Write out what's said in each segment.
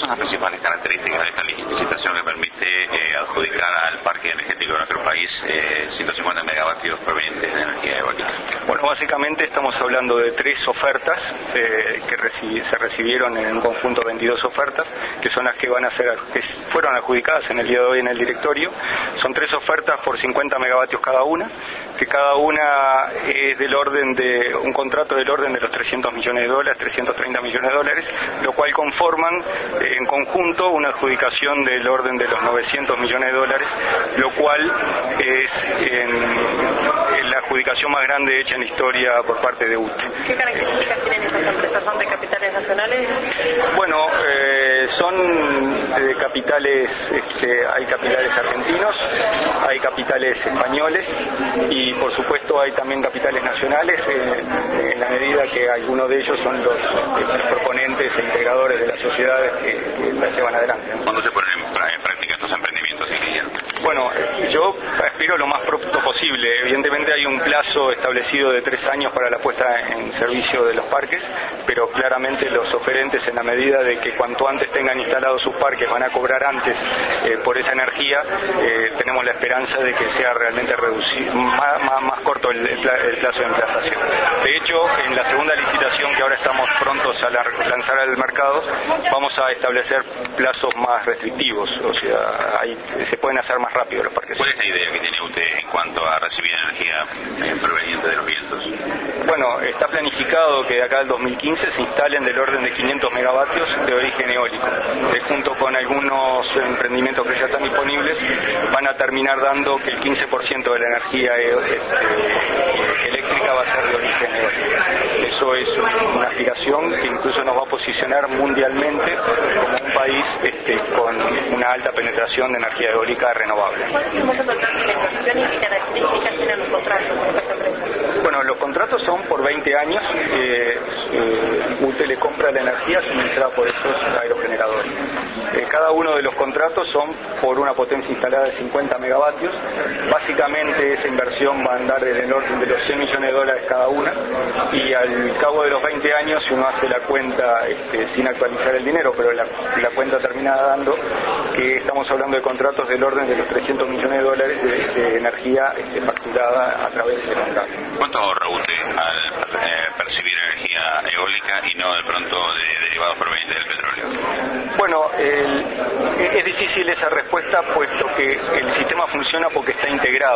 son las principales características de esta licitación que permite adjudicar al parque energético de nuestro país 150 megavatios provenientes de energía eólica? Bueno, básicamente estamos hablando de 3 ofertas que se recibieron en un conjunto de 22 ofertas, que son las que fueron adjudicadas en el día de hoy en el directorio. Son 3 ofertas por 50 megavatios cada una, que cada una es del orden de un contrato del orden de los $300 millones, $330 millones, lo cual conforman en conjunto una adjudicación del orden de los $900 millones, lo cual es la adjudicación más grande hecha en la historia por parte de UTE. ¿Qué características tienen esas empresas? ¿Son de capitales nacionales? Bueno, son de capitales, hay capitales argentinos, hay capitales españoles y por supuesto hay también capitales nacionales en la medida que algunos de ellos son los proponentes e integradores de las sociedades que las llevan adelante. ¿Cuándo se ponen en práctica estos emprendimientos, ingeniero? Bueno, yo aspiro lo más pronto posible. Evidentemente hay un plazo establecido de 3 años para la puesta en servicio de los parques, pero claramente los oferentes, en la medida de que cuanto antes tengan instalados sus parques van a cobrar antes por esa energía, tenemos la esperanza de que sea realmente reducido, más corto el plazo de implantación. De hecho, en la segunda licitación que ahora estamos prontos a lanzar al mercado, vamos a establecer plazos más restrictivos, o sea, se pueden hacer más rápido los parques. ¿Cuál es la idea que tiene usted en cuanto a recibir energía proveniente de los vientos? Bueno, está planificado que de acá al 2015 se instalen del orden de 500 megavatios de origen eólico. Junto con algunos emprendimientos que ya están disponibles, van a terminar dando que el 15% de la energía eléctrica va a ser de origen eólico. Eso es una aspiración que incluso nos va a posicionar mundialmente como un país con una alta penetración de energía eólica renovable. ¿Cuál es el monto total de la inversión y qué características tienen los contratos con estas empresas? Bueno, los contratos son por 20 años. UTE le compra la energía suministrada por estos aerogeneradores. Cada uno de los contratos son por una potencia instalada de 50 megavatios. Básicamente esa inversión va a andar en el orden de los $100 millones cada una, y al cabo de los 20 años, si uno hace la cuenta sin actualizar el dinero, pero la cuenta termina dando que estamos hablando de contratos del orden de los $300 millones de energía facturada a través de ese contrato. ¿Cuánto ahorra usted al percibir energía eólica y no de pronto de derivados provenientes del petróleo? Bueno, es difícil esa respuesta puesto que el sistema funciona porque está integrado.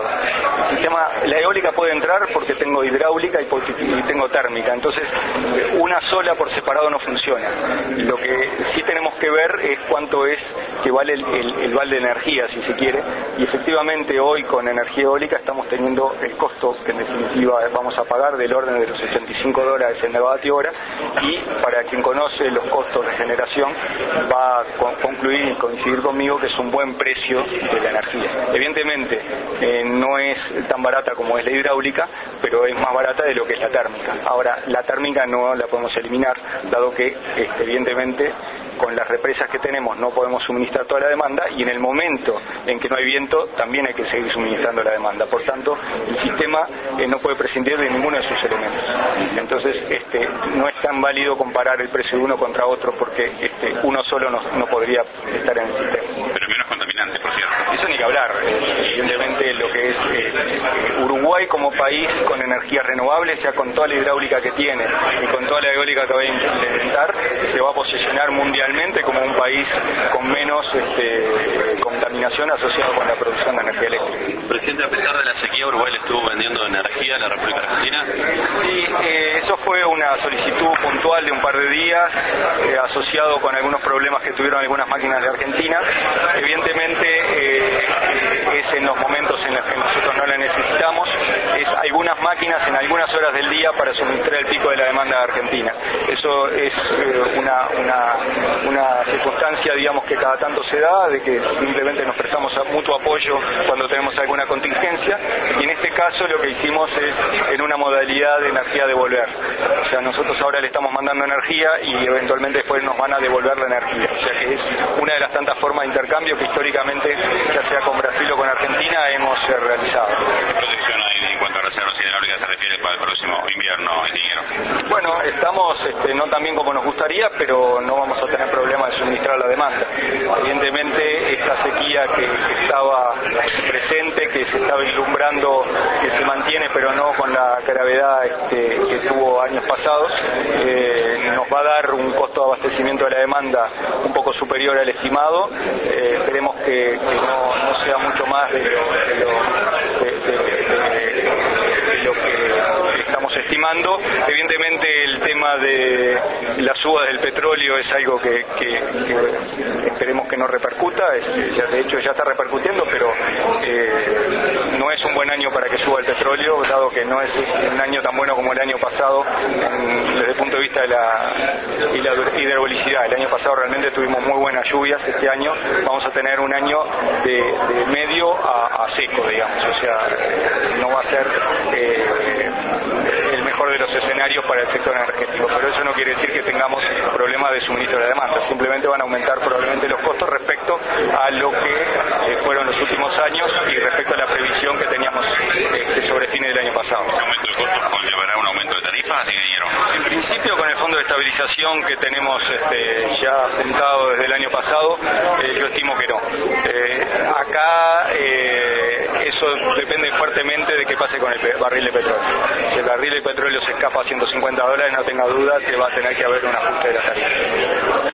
La eólica puede entrar porque tengo hidráulica y tengo térmica, entonces una sola por separado no funciona. Lo que sí tenemos que ver es cuánto es que vale el balde de energía, si se quiere, y efectivamente hoy con energía eólica estamos teniendo el costo que en definitiva vamos a pagar del orden de los $85 el megavatio hora, y para quien conoce los costos de generación va a concluir y coincidir conmigo que es un buen precio de la energía. Evidentemente no es tan barata como es la hidráulica, pero es más barata de lo que es la térmica. Ahora, la térmica no la podemos eliminar, dado que evidentemente con las represas que tenemos no podemos suministrar toda la demanda, y en el momento en que no hay viento también hay que seguir suministrando la demanda. Por tanto, el sistema no puede prescindir de ninguno de sus elementos. Entonces, no es tan válido comparar el precio de uno contra otro, porque uno solo no podría estar en el sistema. Pero menos contaminante, por cierto. Eso ni que hablar. Evidentemente lo que es Uruguay como país con energías renovables, ya con toda la hidráulica que tiene y con toda la eólica que va a implementar, se va a posicionar mundialmente como un país con menos contaminación asociada con la producción de energía eléctrica. Presidente, a pesar de la sequía, Uruguay le estuvo vendiendo energía a la República Argentina. Sí, eso fue una solicitud puntual de un par de días, asociado con algunos problemas que tuvieron algunas máquinas de Argentina. Evidentemente es en los momentos en los que nosotros no la necesitamos, es algunas máquinas en algunas horas del día para suministrar el pico de la demanda de Argentina. Eso es una circunstancia, digamos, que cada tanto se da, de que simplemente nos prestamos a mutuo apoyo cuando tenemos alguna contingencia, y en este caso lo que hicimos es en una modalidad de energía devolver. O sea, nosotros ahora le estamos mandando energía y eventualmente después nos van a devolver la energía. O sea que es una de las tantas formas de intercambio que históricamente, ya sea con Brasil o con Argentina, hemos realizado. ¿Qué protección hay en cuanto a reservas hidráulicas se refiere para el próximo invierno, ingeniero? Bueno, estamos no tan bien como nos gustaría, pero no vamos a tener problema de suministrar la demanda. Evidentemente, esta sequía que estaba presente, que se estaba vislumbrando, que se mantiene, pero no con la gravedad que tuvo años pasados, nos va a dar un costo de abastecimiento de la demanda un poco superior al estimado. Esperemos que no sea mucho más de lo que estamos estimando. Evidentemente el tema de la suba del petróleo es algo que esperemos que no repercuta, de hecho ya está repercutiendo, pero no es un buen año para que suba el petróleo, dado que no es un año tan bueno como el año pasado desde el punto de vista de la hidrolicidad. El año pasado realmente tuvimos muy buenas lluvias, este año vamos a tener un año de medio a seco, digamos, o sea, no va a ser el mejor de los escenarios para el sector energético, pero eso no quiere decir que tengamos problemas de suministro de la demanda, simplemente van a aumentar probablemente los costos respecto a lo que fueron los últimos años y respecto a la previsión que teníamos sobre fines del año pasado. ¿Ese aumento de costos conllevará un aumento de tarifas, ingeniero? En principio, con el fondo de estabilización que tenemos ya juntado desde el año pasado, yo estimo que no. Acá eso depende fuertemente de qué pase con el barril de petróleo. Si el barril de petróleo se escapa a $150, no tenga duda que va a tener que haber un ajuste de la tarifa.